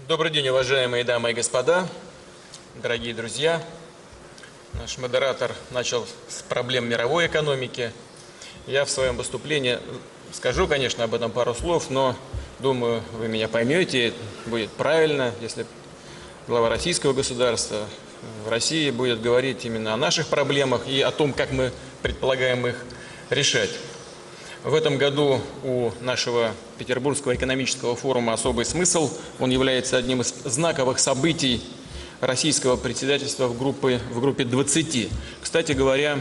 Добрый день, уважаемые дамы и господа, дорогие друзья. Наш модератор начал с проблем мировой экономики. Я в своем выступлении скажу, конечно, об этом пару слов, но думаю, вы меня поймете, будет правильно, если глава российского государства в России будет говорить именно о наших проблемах и о том, как мы предполагаем их решать. В этом году у нашего Петербургского экономического форума особый смысл. Он является одним из знаковых событий российского председательства в группе 20. Кстати говоря,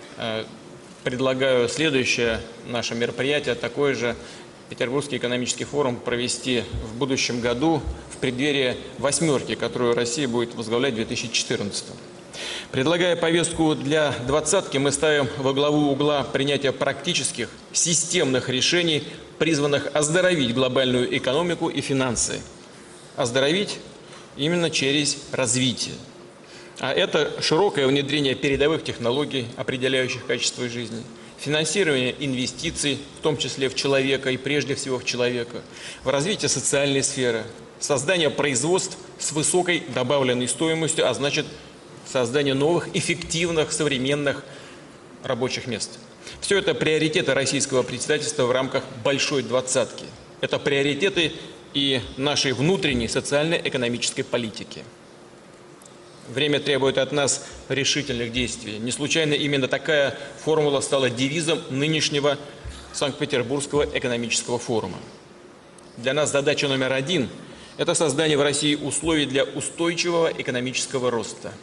предлагаю следующее наше мероприятие, такое же Петербургский экономический форум провести в будущем году в преддверии «восьмерки», которую Россия будет возглавлять в 2014. Предлагая повестку для двадцатки, мы ставим во главу угла принятия практических, системных решений, призванных оздоровить глобальную экономику и финансы. Оздоровить именно через развитие. А это широкое внедрение передовых технологий, определяющих качество жизни, финансирование инвестиций, в том числе в человека и прежде всего в человека, в развитие социальной сферы, создание производств с высокой добавленной стоимостью, а значит, создание новых, эффективных, современных рабочих мест. Все это приоритеты российского председательства в рамках большой двадцатки. Это приоритеты и нашей внутренней социально-экономической политики. Время требует от нас решительных действий. Не случайно именно такая формула стала девизом нынешнего Санкт-Петербургского экономического форума. Для нас задача номер один – это создание в России условий для устойчивого экономического роста.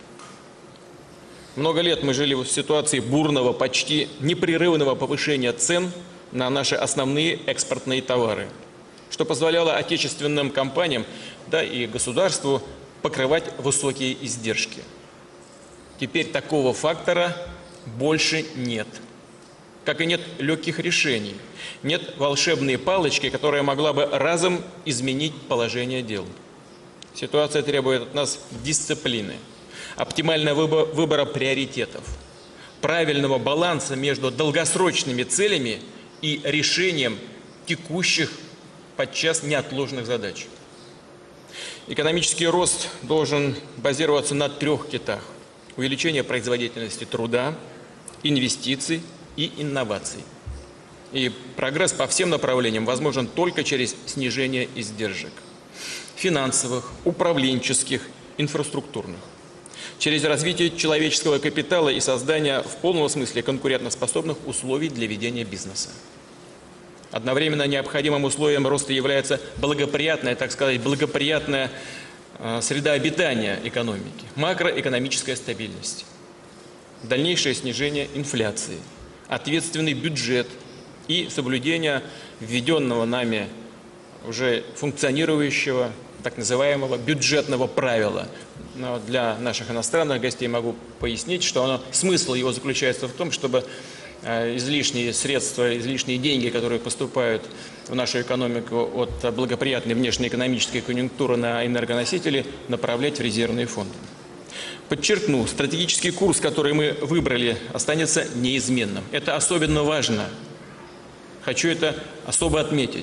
Много лет мы жили в ситуации бурного, почти непрерывного повышения цен на наши основные экспортные товары, что позволяло отечественным компаниям, да и государству покрывать высокие издержки. Теперь такого фактора больше нет. Как и нет легких решений, нет волшебной палочки, которая могла бы разом изменить положение дел. Ситуация требует от нас дисциплины, оптимального выбора приоритетов, правильного баланса между долгосрочными целями и решением текущих, подчас неотложных задач. Экономический рост должен базироваться на трех китах: увеличение производительности труда, инвестиций и инноваций. И прогресс по всем направлениям возможен только через снижение издержек финансовых, управленческих, инфраструктурных, через развитие человеческого капитала и создание в полном смысле конкурентоспособных условий для ведения бизнеса. Одновременно необходимым условием роста является благоприятная, так сказать, благоприятная среда обитания экономики, макроэкономическая стабильность, дальнейшее снижение инфляции, ответственный бюджет и соблюдение введенного нами уже функционирующего так называемого бюджетного правила. Но для наших иностранных гостей могу пояснить, что смысл его заключается в том, чтобы излишние средства, излишние деньги, которые поступают в нашу экономику от благоприятной внешнеэкономической конъюнктуры на энергоносители, направлять в резервные фонды. Подчеркну, стратегический курс, который мы выбрали, останется неизменным. Это особенно важно. Хочу это особо отметить.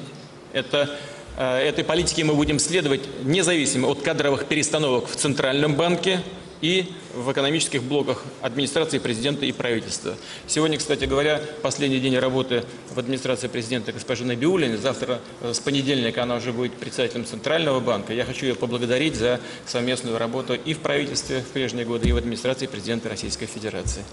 Этой политике мы будем следовать независимо от кадровых перестановок в Центральном банке и в экономических блоках администрации президента и правительства. Сегодня, кстати говоря, последний день работы в администрации президента госпожи Набиуллиной. Завтра, с понедельника, она уже будет председателем Центрального банка. Я хочу ее поблагодарить за совместную работу и в правительстве в прежние годы, и в администрации президента Российской Федерации.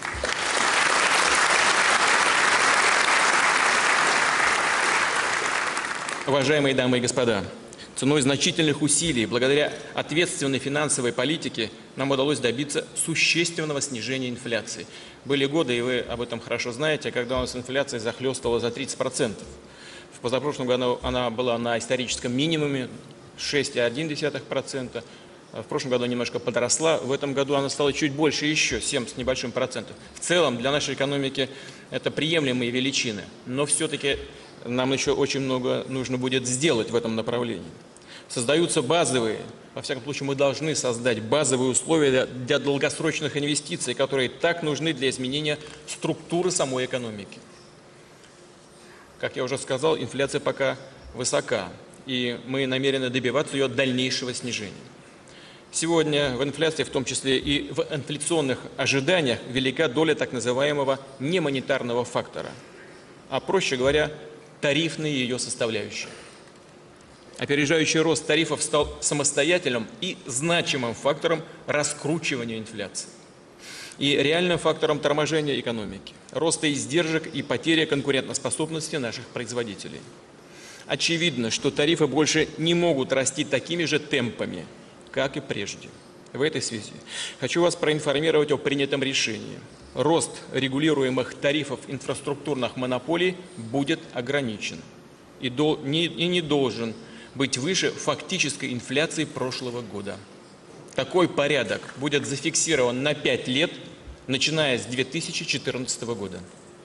Уважаемые дамы и господа, ценой значительных усилий, благодаря ответственной финансовой политике, нам удалось добиться существенного снижения инфляции. Были годы, и вы об этом хорошо знаете, когда у нас инфляция захлестывала за 30%. В позапрошлом году она была на историческом минимуме 6,1%. В прошлом году немножко подросла, в этом году она стала чуть больше еще, 7 с небольшим процентов. В целом для нашей экономики это приемлемые величины, но все-таки нам еще очень много нужно будет сделать в этом направлении. Создаются базовые, во всяком случае мы должны создать базовые условия для долгосрочных инвестиций, которые так нужны для изменения структуры самой экономики. Как я уже сказал, инфляция пока высока. и мы намерены добиваться ее дальнейшего снижения. Сегодня в инфляции, в том числе и в инфляционных ожиданиях, велика доля так называемого немонетарного фактора, а проще говоря, тарифные ее составляющие. Опережающий рост тарифов стал самостоятельным и значимым фактором раскручивания инфляции и реальным фактором торможения экономики, роста издержек и потери конкурентоспособности наших производителей. Очевидно, что тарифы больше не могут расти такими же темпами, как и прежде. В этой связи хочу вас проинформировать о принятом решении. Рост регулируемых тарифов инфраструктурных монополий будет ограничен и не должен быть выше фактической инфляции прошлого года. Такой порядок будет зафиксирован на 5 лет, начиная с 2014 года.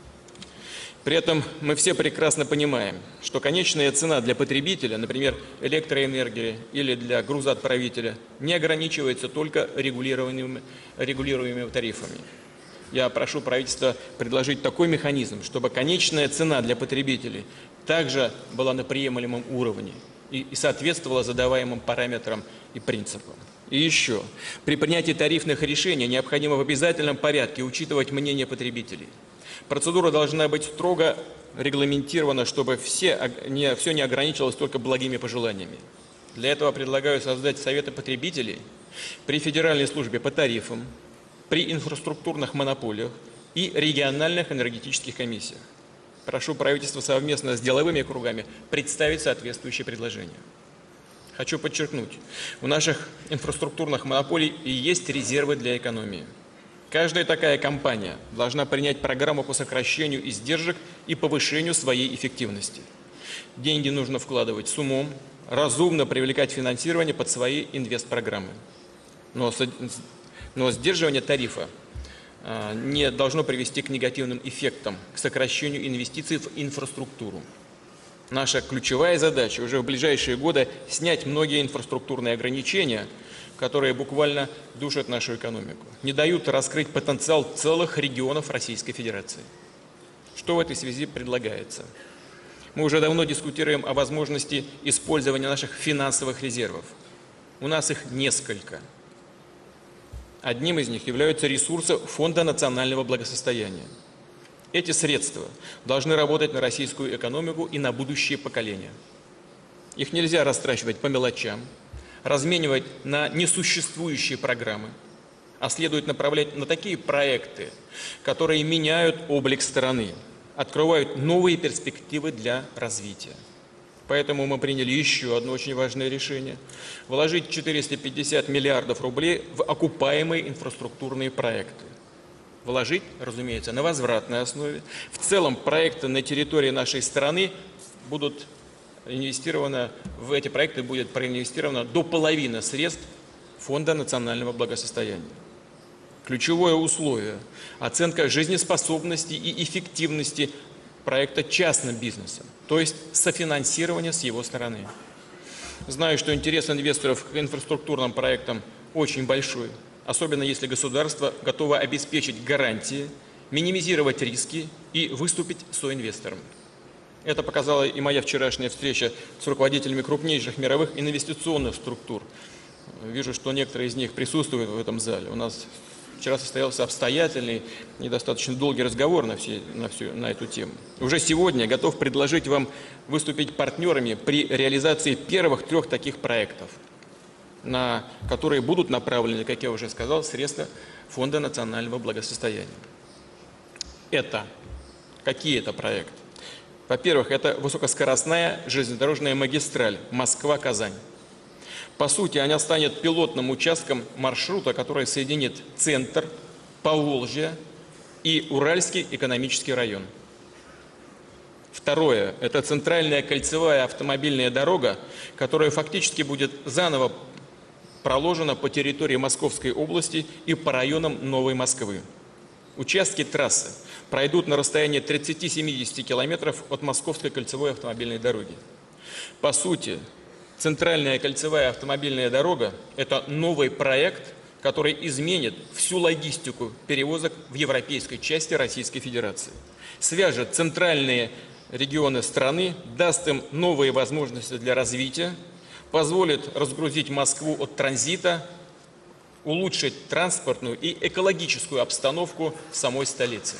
При этом мы все прекрасно понимаем, что конечная цена для потребителя, например, электроэнергии или для грузоотправителя, не ограничивается только регулируемыми тарифами. Я прошу правительство предложить такой механизм, чтобы конечная цена для потребителей также была на приемлемом уровне и соответствовала задаваемым параметрам и принципам. И еще, при принятии тарифных решений необходимо в обязательном порядке учитывать мнение потребителей. Процедура должна быть строго регламентирована, чтобы все не ограничивалось только благими пожеланиями. Для этого предлагаю создать советы потребителей при Федеральной службе по тарифам, при инфраструктурных монополиях и региональных энергетических комиссиях. Прошу правительство совместно с деловыми кругами представить соответствующие предложения. Хочу подчеркнуть, у наших инфраструктурных монополий и есть резервы для экономии. Каждая такая компания должна принять программу по сокращению издержек и повышению своей эффективности. Деньги нужно вкладывать с умом, разумно привлекать финансирование под свои инвестпрограммы. Но сдерживание тарифа не должно привести к негативным эффектам, к сокращению инвестиций в инфраструктуру. Наша ключевая задача уже в ближайшие годы снять многие инфраструктурные ограничения, которые буквально душат нашу экономику, не дают раскрыть потенциал целых регионов Российской Федерации. Что в этой связи предлагается? Мы уже давно дискутируем о возможности использования наших финансовых резервов. У нас их несколько. Одним из них являются ресурсы Фонда национального благосостояния. Эти средства должны работать на российскую экономику и на будущие поколения. Их нельзя растрачивать по мелочам, разменивать на несуществующие программы, а следует направлять на такие проекты, которые меняют облик страны, открывают новые перспективы для развития. Поэтому мы приняли еще одно очень важное решение – вложить 450 миллиардов рублей в окупаемые инфраструктурные проекты. Вложить, разумеется, на возвратной основе. В целом проекты на территории нашей страны будут инвестировано, в эти проекты будет проинвестировано до половины средств Фонда национального благосостояния. Ключевое условие – оценка жизнеспособности и эффективности проекта частным бизнесом, то есть софинансирование с его стороны. Знаю, что интерес инвесторов к инфраструктурным проектам очень большой, особенно если государство готово обеспечить гарантии, минимизировать риски и выступить соинвестором. Это показала и моя вчерашняя встреча с руководителями крупнейших мировых инвестиционных структур. Вижу, что некоторые из них присутствуют в этом зале. У нас вчера состоялся обстоятельный и достаточно долгий разговор на эту тему. Уже сегодня готов предложить вам выступить партнерами при реализации первых 3 таких проектов, на которые будут направлены, как я уже сказал, средства Фонда национального благосостояния. Какие это проекты? Во-первых, это высокоскоростная железнодорожная магистраль Москва-Казань. По сути, она станет пилотным участком маршрута, который соединит центр, Поволжье и Уральский экономический район. Второе, это центральная кольцевая автомобильная дорога, которая фактически будет заново проложена по территории Московской области и по районам Новой Москвы. Участки трассы пройдут на расстоянии 30-70 километров от Московской кольцевой автомобильной дороги. По сути, центральная кольцевая автомобильная дорога – это новый проект, который изменит всю логистику перевозок в европейской части Российской Федерации. Свяжет центральные регионы страны, даст им новые возможности для развития, позволит разгрузить Москву от транзита, улучшить транспортную и экологическую обстановку в самой столице.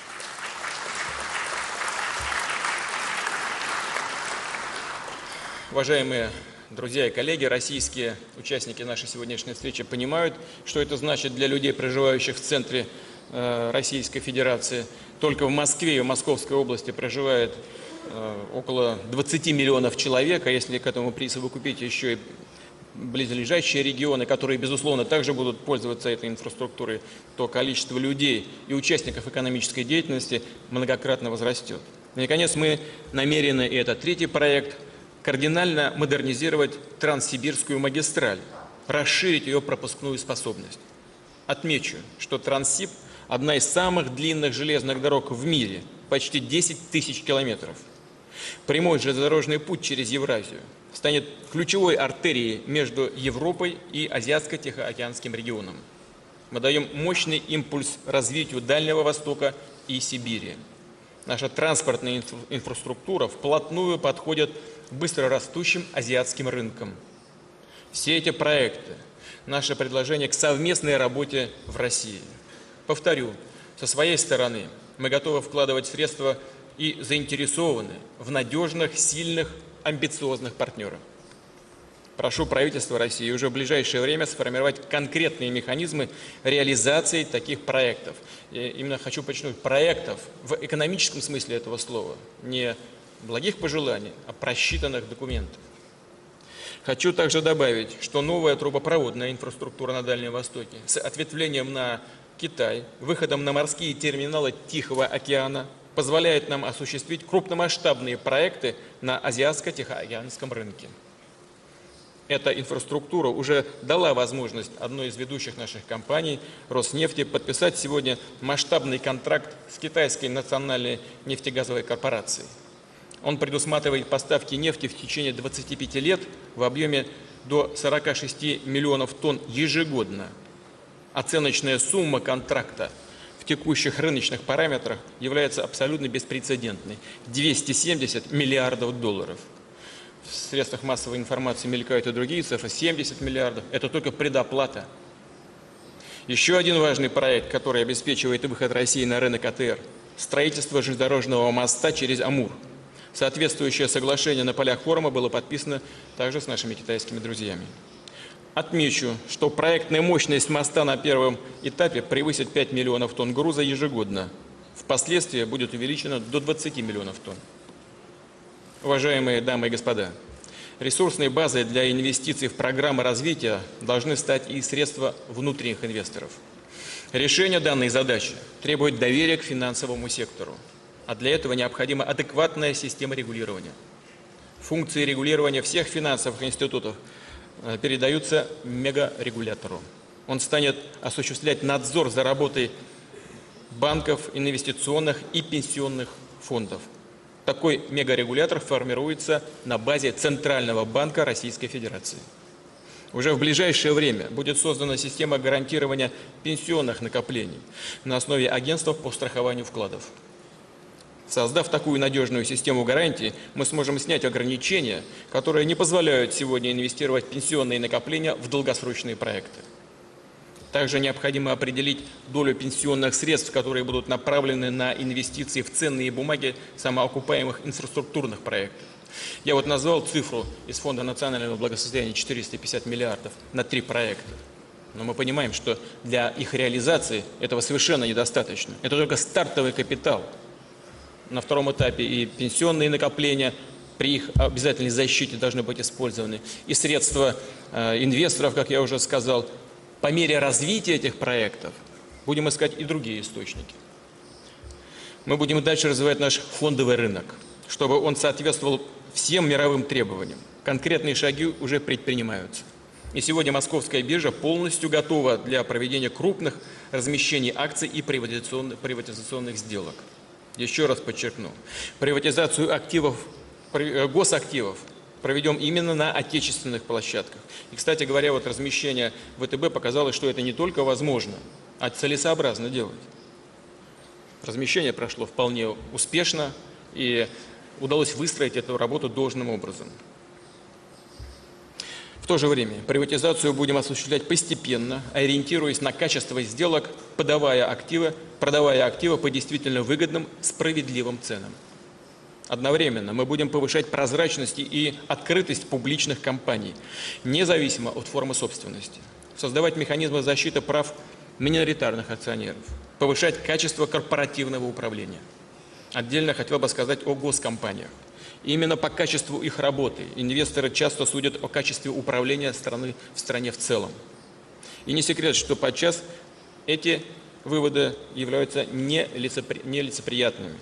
Уважаемые друзья и коллеги, российские участники нашей сегодняшней встречи понимают, что это значит для людей, проживающих в центре Российской Федерации. Только в Москве и в Московской области проживает около 20 миллионов человек, а если к этому присовокупить еще и близлежащие регионы, которые, безусловно, также будут пользоваться этой инфраструктурой, то количество людей и участников экономической деятельности многократно возрастет. И, наконец, мы намерены, и это третий проект, кардинально модернизировать Транссибирскую магистраль, расширить ее пропускную способность. Отмечу, что Транссиб – одна из самых длинных железных дорог в мире, почти 10 тысяч километров. Прямой железнодорожный путь через Евразию станет ключевой артерией между Европой и Азиатско-Тихоокеанским регионом. Мы даем мощный импульс развитию Дальнего Востока и Сибири. Наша транспортная инфраструктура вплотную подходит к быстрорастущим азиатским рынкам. Все эти проекты – наше предложение к совместной работе в России. Повторю, со своей стороны мы готовы вкладывать средства и заинтересованы в надежных, сильных, амбициозных партнерах. Прошу правительство России уже в ближайшее время сформировать конкретные механизмы реализации таких проектов. Я именно хочу подчеркнуть, проектов в экономическом смысле этого слова, не благих пожеланий, а просчитанных документов. Хочу также добавить, что новая трубопроводная инфраструктура на Дальнем Востоке с ответвлением на Китай, выходом на морские терминалы Тихого океана позволяет нам осуществить крупномасштабные проекты на Азиатско-Тихоокеанском рынке. Эта инфраструктура уже дала возможность одной из ведущих наших компаний, Роснефти, подписать сегодня масштабный контракт с Китайской национальной нефтегазовой корпорацией. Он предусматривает поставки нефти в течение 25 лет в объеме до 46 миллионов тонн ежегодно. Оценочная сумма контракта в текущих рыночных параметрах является абсолютно беспрецедентной – 270 миллиардов долларов. В средствах массовой информации мелькают и другие цифры – 70 миллиардов. Это только предоплата. Еще один важный проект, который обеспечивает выход России на рынок АТР – строительство железнодорожного моста через Амур. Соответствующее соглашение на полях форума было подписано также с нашими китайскими друзьями. Отмечу, что проектная мощность моста на первом этапе превысит 5 миллионов тонн груза ежегодно. Впоследствии будет увеличено до 20 миллионов тонн. Уважаемые дамы и господа, ресурсной базой для инвестиций в программы развития должны стать и средства внутренних инвесторов. Решение данной задачи требует доверия к финансовому сектору, а для этого необходима адекватная система регулирования. Функции регулирования всех финансовых институтов передаются мегарегулятору. Он станет осуществлять надзор за работой банков, инвестиционных и пенсионных фондов. Такой мегарегулятор формируется на базе Центрального банка Российской Федерации. Уже в ближайшее время будет создана система гарантирования пенсионных накоплений на основе агентств по страхованию вкладов. Создав такую надежную систему гарантий, мы сможем снять ограничения, которые не позволяют сегодня инвестировать пенсионные накопления в долгосрочные проекты. Также необходимо определить долю пенсионных средств, которые будут направлены на инвестиции в ценные бумаги самоокупаемых инфраструктурных проектов. Я вот назвал цифру из Фонда национального благосостояния 450 миллиардов на 3 проекта. Но мы понимаем, что для их реализации этого совершенно недостаточно. Это только стартовый капитал. На втором этапе и пенсионные накопления при их обязательной защите должны быть использованы. И средства инвесторов, как я уже сказал, по мере развития этих проектов будем искать и другие источники. Мы будем дальше развивать наш фондовый рынок, чтобы он соответствовал всем мировым требованиям. Конкретные шаги уже предпринимаются. И сегодня Московская биржа полностью готова для проведения крупных размещений акций и приватизационных сделок. Еще раз подчеркну, приватизацию активов, госактивов проведем именно на отечественных площадках. И, кстати говоря, вот размещение ВТБ показало, что это не только возможно, а целесообразно делать. Размещение прошло вполне успешно, и удалось выстроить эту работу должным образом. В то же время приватизацию будем осуществлять постепенно, ориентируясь на качество сделок, продавая активы по действительно выгодным, справедливым ценам. Одновременно мы будем повышать прозрачность и открытость публичных компаний, независимо от формы собственности, создавать механизмы защиты прав миноритарных акционеров, повышать качество корпоративного управления. Отдельно хотел бы сказать о госкомпаниях. Именно по качеству их работы инвесторы часто судят о качестве управления в стране в целом. И не секрет, что подчас эти выводы являются нелицеприятными.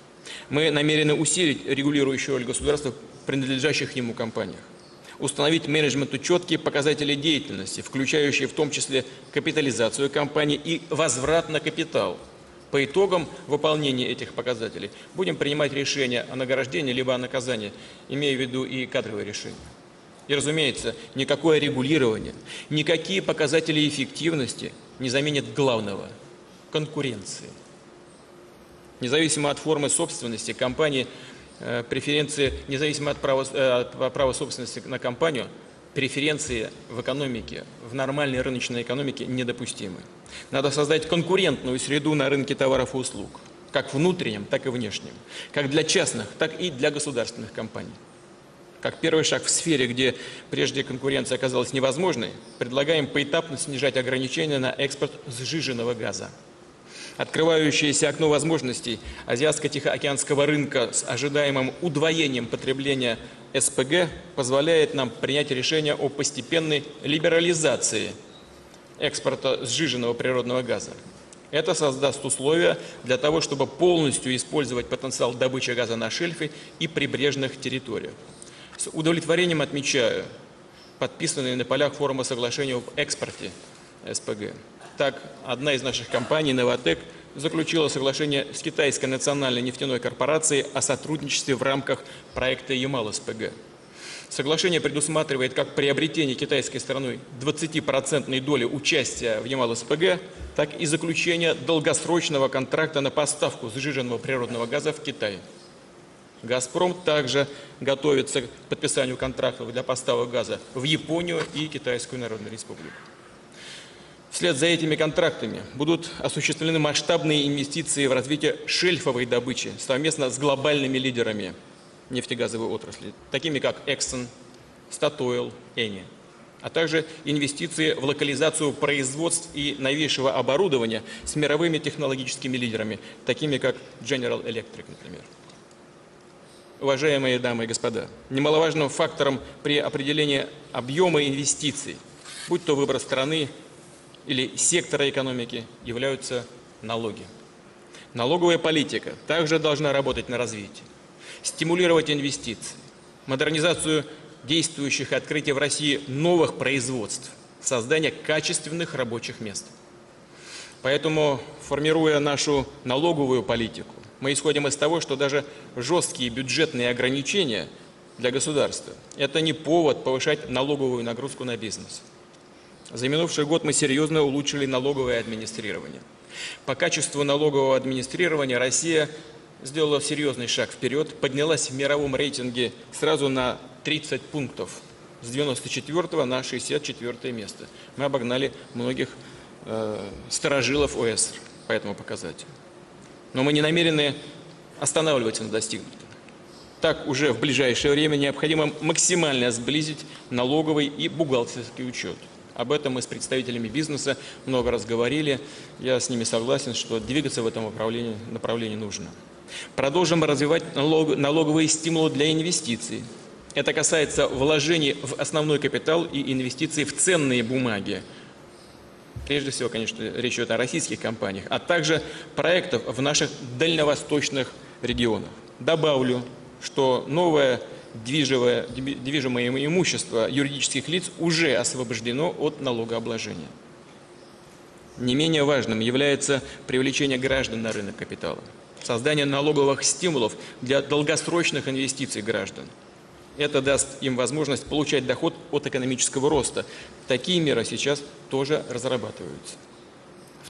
Мы намерены усилить регулирующую роль государства в принадлежащих ему компаниях, установить менеджменту четкие показатели деятельности, включающие в том числе капитализацию компании и возврат на капитал. По итогам выполнения этих показателей будем принимать решения о награждении либо о наказании, имея в виду и кадровые решения. И, разумеется, никакое регулирование, никакие показатели эффективности не заменят главного – конкуренции. Независимо от формы собственности компании, преференции, независимо от права собственности на компанию, преференции в экономике, в нормальной рыночной экономике недопустимы. Надо создать конкурентную среду на рынке товаров и услуг, как внутреннем, так и внешнем, как для частных, так и для государственных компаний. Как первый шаг в сфере, где прежде конкуренция оказалась невозможной, предлагаем поэтапно снижать ограничения на экспорт сжиженного газа. Открывающееся окно возможностей азиатско-тихоокеанского рынка с ожидаемым удвоением потребления СПГ позволяет нам принять решение о постепенной либерализации экспорта сжиженного природного газа. Это создаст условия для того, чтобы полностью использовать потенциал добычи газа на шельфе и прибрежных территориях. С удовлетворением отмечаю подписанные на полях форума соглашения об экспорте СПГ. Так, одна из наших компаний, «Новотек», заключила соглашение с Китайской национальной нефтяной корпорацией о сотрудничестве в рамках проекта Ямал-СПГ. Соглашение предусматривает как приобретение китайской стороной 20% доли участия в Ямал-СПГ, так и заключение долгосрочного контракта на поставку сжиженного природного газа в Китай. «Газпром» также готовится к подписанию контрактов для поставок газа в Японию и Китайскую Народную Республику. Вслед за этими контрактами будут осуществлены масштабные инвестиции в развитие шельфовой добычи совместно с глобальными лидерами нефтегазовой отрасли, такими как Exxon, Statoil, Eni, а также инвестиции в локализацию производств и новейшего оборудования с мировыми технологическими лидерами, такими как General Electric, например. Уважаемые дамы и господа, немаловажным фактором при определении объема инвестиций, будь то выбор страны или сектора экономики, являются налоги. Налоговая политика также должна работать на развитие, стимулировать инвестиции, модернизацию действующих и открытие в России новых производств, создание качественных рабочих мест. Поэтому, формируя нашу налоговую политику, мы исходим из того, что даже жесткие бюджетные ограничения для государства – это не повод повышать налоговую нагрузку на бизнес. За минувший год мы серьезно улучшили налоговое администрирование. По качеству налогового администрирования Россия сделала серьезный шаг вперед, поднялась в мировом рейтинге сразу на 30 пунктов, с 94 на 64 место. Мы обогнали многих старожилов ОЭСР по этому показателю. Но мы не намерены останавливаться на достигнутом. Так, уже в ближайшее время необходимо максимально сблизить налоговый и бухгалтерский учет. Об этом мы с представителями бизнеса много раз говорили. Я с ними согласен, что двигаться в этом направлении нужно. Продолжим развивать налоговые стимулы для инвестиций. Это касается вложений в основной капитал и инвестиций в ценные бумаги. Прежде всего, конечно, речь идет о российских компаниях, а также проектов в наших дальневосточных регионах. Добавлю, что новое движимое имущество юридических лиц уже освобождено от налогообложения. Не менее важным является привлечение граждан на рынок капитала, создание налоговых стимулов для долгосрочных инвестиций граждан. Это даст им возможность получать доход от экономического роста. Такие меры сейчас тоже разрабатываются. В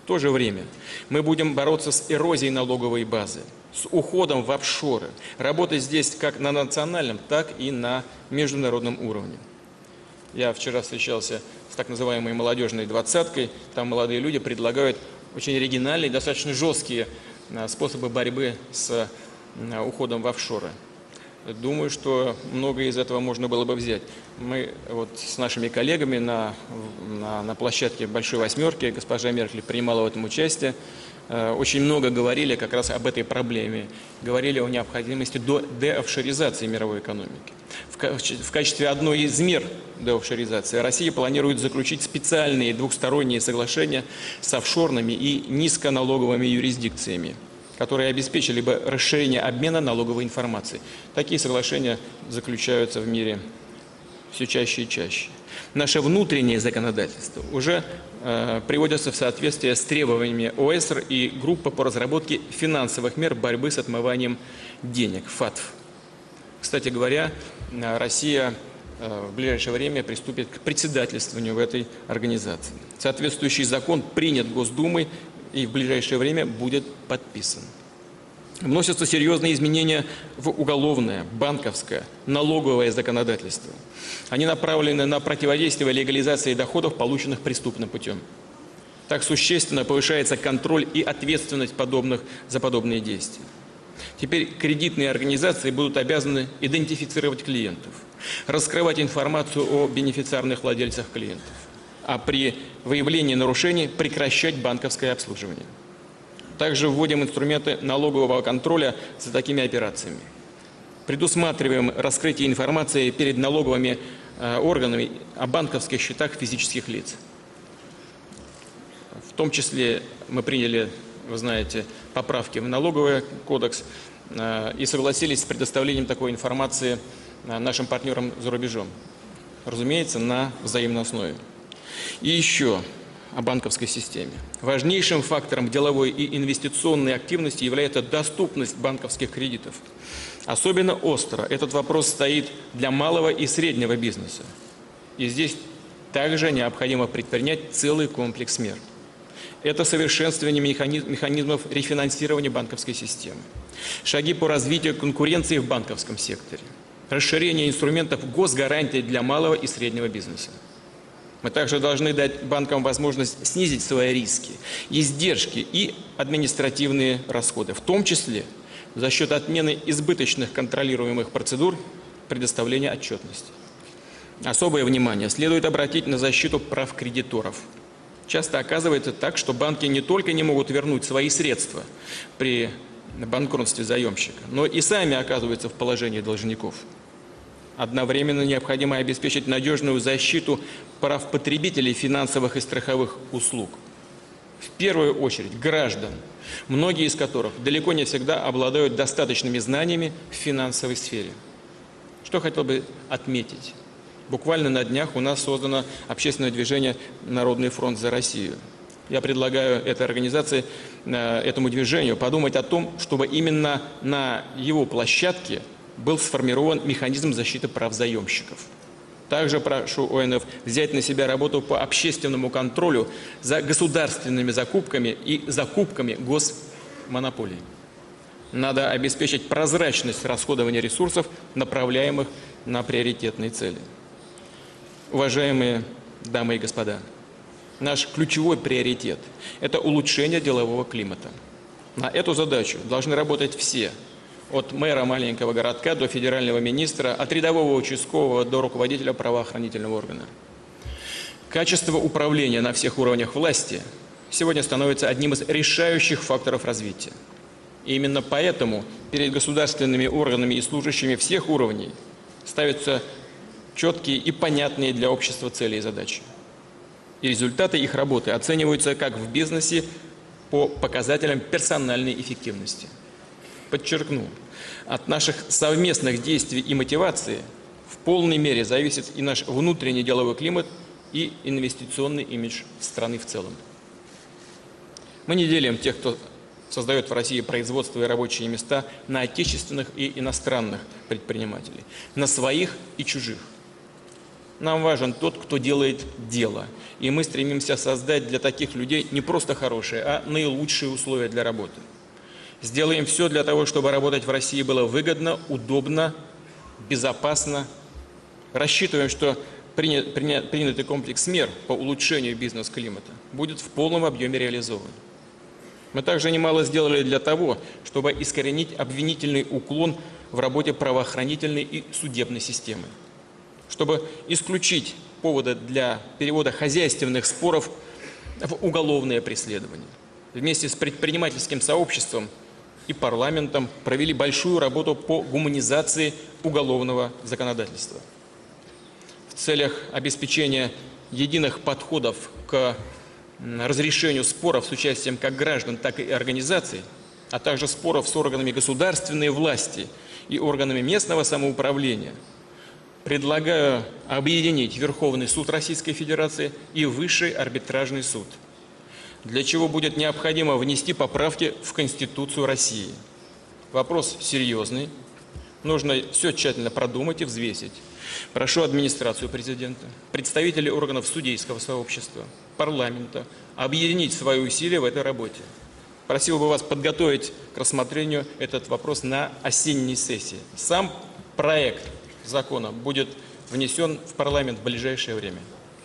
то же время мы будем бороться с эрозией налоговой базы, с уходом в офшоры, работать здесь как на национальном, так и на международном уровне. Я вчера встречался с так называемой молодежной двадцаткой. Там молодые люди предлагают очень оригинальные, достаточно жесткие способы борьбы с уходом в офшоры. Думаю, что многое из этого можно было бы взять. Мы вот с нашими коллегами на площадке Большой Восьмерки, госпожа Меркель принимала в этом участие, очень много говорили как раз об этой проблеме. Говорили о необходимости деофшоризации мировой экономики. В качестве одной из мер деофшоризации Россия планирует заключить специальные двухсторонние соглашения с офшорными и низконалоговыми юрисдикциями, которые обеспечили бы расширение обмена налоговой информацией. Такие соглашения заключаются в мире все чаще и чаще. Наше внутреннее законодательство уже приводится в соответствие с требованиями ОЭСР и группы по разработке финансовых мер борьбы с отмыванием денег, ФАТФ. Кстати говоря, Россия в ближайшее время приступит к председательствованию в этой организации. Соответствующий закон принят Госдумой и в ближайшее время будет подписан. Вносятся серьезные изменения в уголовное, банковское, налоговое законодательство. Они направлены на противодействие легализации доходов, полученных преступным путем. Так существенно повышается контроль и ответственность за подобные действия. Теперь кредитные организации будут обязаны идентифицировать клиентов, раскрывать информацию о бенефициарных владельцах клиентов, а при выявлении нарушений прекращать банковское обслуживание. Также вводим инструменты налогового контроля за такими операциями. Предусматриваем раскрытие информации перед налоговыми органами о банковских счетах физических лиц. В том числе мы приняли, вы знаете, поправки в налоговый кодекс и согласились с предоставлением такой информации нашим партнерам за рубежом. Разумеется, на взаимной основе. И еще о банковской системе. Важнейшим фактором деловой и инвестиционной активности является доступность банковских кредитов. Особенно остро этот вопрос стоит для малого и среднего бизнеса. И здесь также необходимо предпринять целый комплекс мер. Это совершенствование механизмов рефинансирования банковской системы, шаги по развитию конкуренции в банковском секторе, расширение инструментов госгарантий для малого и среднего бизнеса. Мы также должны дать банкам возможность снизить свои риски, издержки и административные расходы, в том числе за счет отмены избыточных контролируемых процедур предоставления отчетности. Особое внимание следует обратить на защиту прав кредиторов. Часто оказывается так, что банки не только не могут вернуть свои средства при банкротстве заемщика, но и сами оказываются в положении должников. Одновременно необходимо обеспечить надежную защиту прав потребителей финансовых и страховых услуг. В первую очередь граждан, многие из которых далеко не всегда обладают достаточными знаниями в финансовой сфере. Что хотел бы отметить? Буквально на днях у нас создано общественное движение «Народный фронт за Россию». Я предлагаю этой организации, этому движению подумать о том, чтобы именно на его площадке был сформирован механизм защиты прав заемщиков. Также прошу ОНФ взять на себя работу по общественному контролю за государственными закупками и закупками госмонополий. Надо обеспечить прозрачность расходования ресурсов, направляемых на приоритетные цели. Уважаемые дамы и господа, наш ключевой приоритет – это улучшение делового климата. На эту задачу должны работать все – от мэра маленького городка до федерального министра, от рядового участкового до руководителя правоохранительного органа. Качество управления на всех уровнях власти сегодня становится одним из решающих факторов развития. И именно поэтому перед государственными органами и служащими всех уровней ставятся четкие и понятные для общества цели и задачи. И результаты их работы оцениваются как в бизнесе по показателям персональной эффективности. Подчеркну, от наших совместных действий и мотивации в полной мере зависит и наш внутренний деловой климат, и инвестиционный имидж страны в целом. Мы не делим тех, кто создает в России производство и рабочие места, на отечественных и иностранных предпринимателей, на своих и чужих. Нам важен тот, кто делает дело. И мы стремимся создать для таких людей не просто хорошие, а наилучшие условия для работы. Сделаем все для того, чтобы работать в России было выгодно, удобно, безопасно. Рассчитываем, что принятый комплекс мер по улучшению бизнес-климата будет в полном объеме реализован. Мы также немало сделали для того, чтобы искоренить обвинительный уклон в работе правоохранительной и судебной системы, чтобы исключить поводы для перевода хозяйственных споров в уголовное преследование. Вместе с предпринимательским сообществом и парламентом провели большую работу по гуманизации уголовного законодательства. В целях обеспечения единых подходов к разрешению споров с участием как граждан, так и организаций, а также споров с органами государственной власти и органами местного самоуправления, предлагаю объединить Верховный суд Российской Федерации и Высший арбитражный суд, для чего будет необходимо внести поправки в Конституцию России. Вопрос серьезный, нужно все тщательно продумать и взвесить. Прошу администрацию президента, представителей органов судейского сообщества, парламента объединить свои усилия в этой работе. Просил бы вас подготовить к рассмотрению этот вопрос на осенней сессии. Сам проект закона будет внесен в парламент в ближайшее время.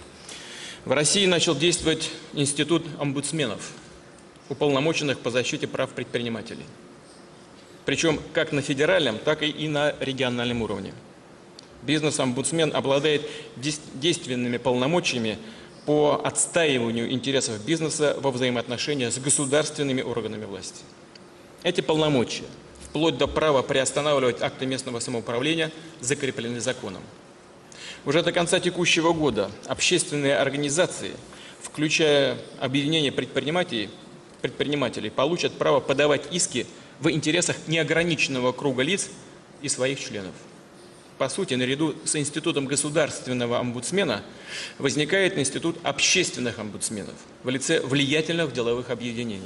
В России начал действовать институт омбудсменов, уполномоченных по защите прав предпринимателей. Причем как на федеральном, так и на региональном уровне. Бизнес-омбудсмен обладает действенными полномочиями по отстаиванию интересов бизнеса во взаимоотношениях с государственными органами власти. Эти полномочия, вплоть до права приостанавливать акты местного самоуправления, закреплены законом. Уже до конца текущего года общественные организации, включая объединение предпринимателей, получат право подавать иски в интересах неограниченного круга лиц и своих членов. По сути, наряду с институтом государственного омбудсмена возникает институт общественных омбудсменов в лице влиятельных деловых объединений.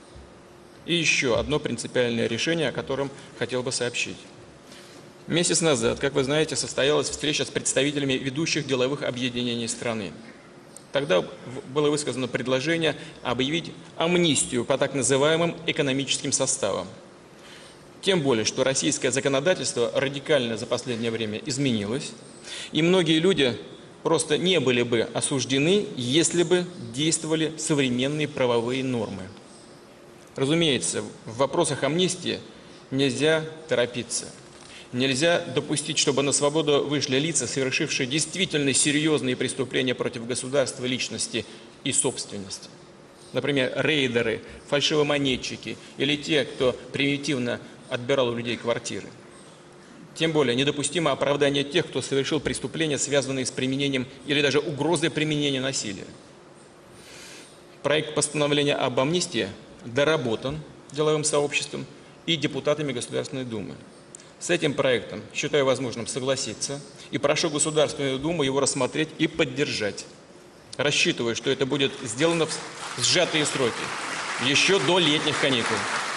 И еще одно принципиальное решение, о котором хотел бы сообщить. Месяц назад, как вы знаете, состоялась встреча с представителями ведущих деловых объединений страны. Тогда было высказано предложение объявить амнистию по так называемым экономическим составам. Тем более, что российское законодательство радикально за последнее время изменилось, и многие люди просто не были бы осуждены, если бы действовали современные правовые нормы. Разумеется, в вопросах амнистии нельзя торопиться. Нельзя допустить, чтобы на свободу вышли лица, совершившие действительно серьезные преступления против государства, личности и собственности. Например, рейдеры, фальшивомонетчики или те, кто примитивно отбирал у людей квартиры. Тем более недопустимо оправдание тех, кто совершил преступления, связанные с применением или даже угрозой применения насилия. Проект постановления об амнистии доработан деловым сообществом и депутатами Государственной Думы. С этим проектом считаю возможным согласиться и прошу Государственную Думу его рассмотреть и поддержать. Рассчитываю, что это будет сделано в сжатые сроки, еще до летних каникул.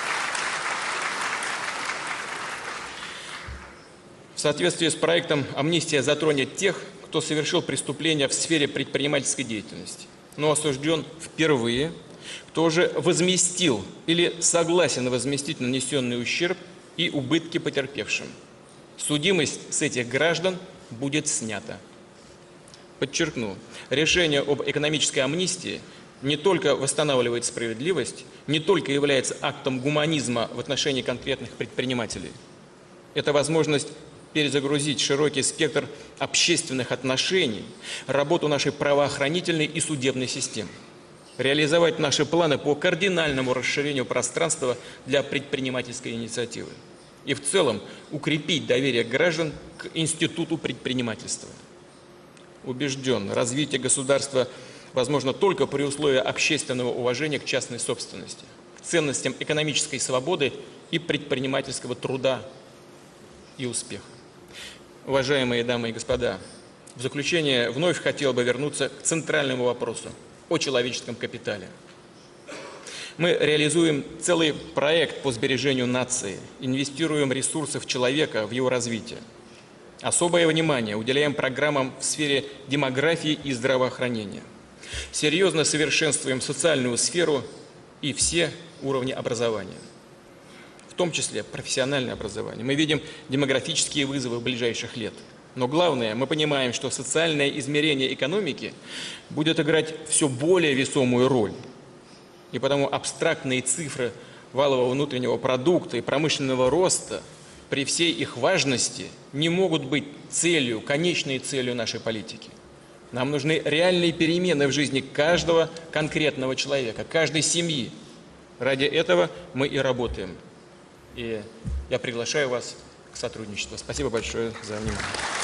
В соответствии с проектом амнистия затронет тех, кто совершил преступления в сфере предпринимательской деятельности, но осужден впервые, кто уже возместил или согласен возместить нанесенный ущерб и убытки потерпевшим. Судимость с этих граждан будет снята. Подчеркну, решение об экономической амнистии не только восстанавливает справедливость, не только является актом гуманизма в отношении конкретных предпринимателей. Это возможность перезагрузить широкий спектр общественных отношений, работу нашей правоохранительной и судебной системы, реализовать наши планы по кардинальному расширению пространства для предпринимательской инициативы и в целом укрепить доверие граждан к институту предпринимательства. Убежден, развитие государства возможно только при условии общественного уважения к частной собственности, к ценностям экономической свободы и предпринимательского труда и успеха. Уважаемые дамы и господа, в заключение вновь хотел бы вернуться к центральному вопросу о человеческом капитале. Мы реализуем целый проект по сбережению нации, инвестируем ресурсы в человека, в его развитие. Особое внимание уделяем программам в сфере демографии и здравоохранения. Серьезно совершенствуем социальную сферу и все уровни образования, в том числе профессиональное образование. Мы видим демографические вызовы ближайших лет. Но главное, мы понимаем, что социальное измерение экономики будет играть все более весомую роль. И потому абстрактные цифры валового внутреннего продукта и промышленного роста при всей их важности не могут быть целью, конечной целью нашей политики. Нам нужны реальные перемены в жизни каждого конкретного человека, каждой семьи. Ради этого мы и работаем. И я приглашаю вас к сотрудничеству. Спасибо большое за внимание.